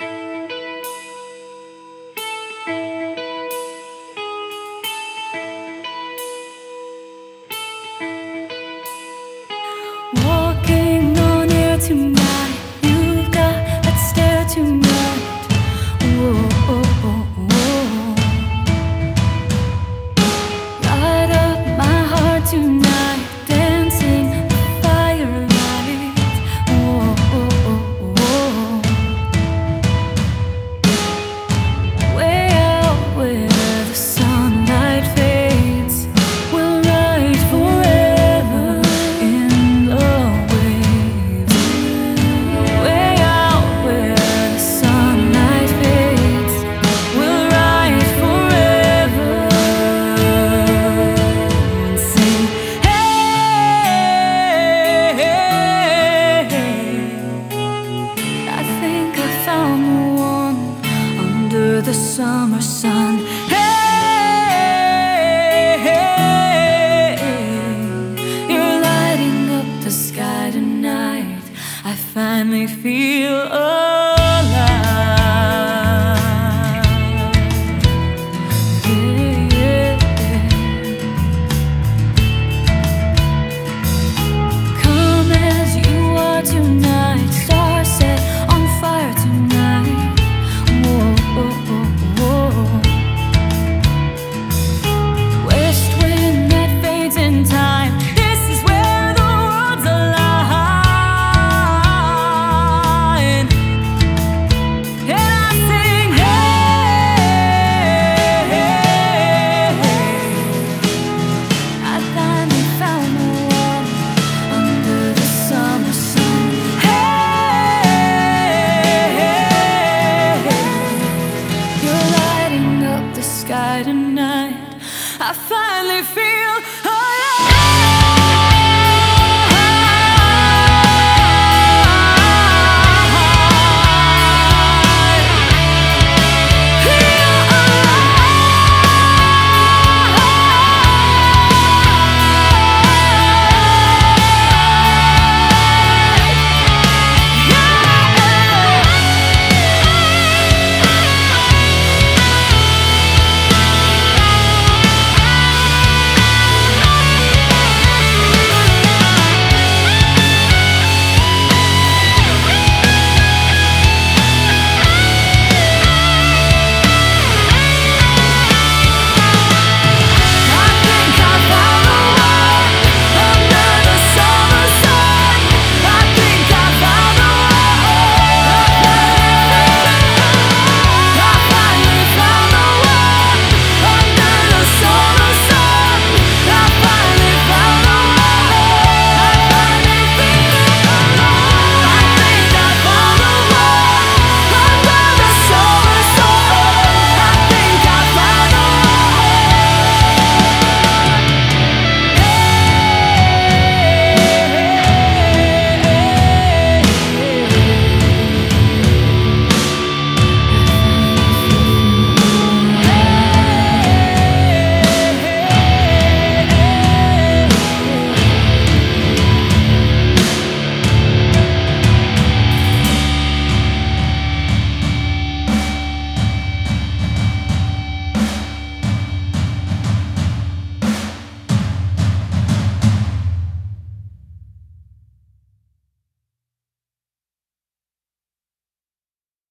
Walking on air tonight, you've got that stare tonight. Whoa, oh, oh, oh. Light up my heart tonight, dancing the firelight. Whoa, oh, oh, oh. Way out where the sunlight fades, we'll ride forever in the waves. Way out where the sunlight fades, we'll ride forever and sing, hey, hey, hey. I think I found the one under the summer sun. Hey, hey, you're lighting up the sky tonight. I finally feel alive. Yeah, yeah, yeah. Come as you are tonight, stars set on fire tonight. Whoa, oh, oh, whoa. West wind that fades in time. This is where the world's aligned. And I sing, hey, hey, hey. I finally found the one under the summer sun. Hey, hey, hey. You're lighting up the sky tonight. I finally feel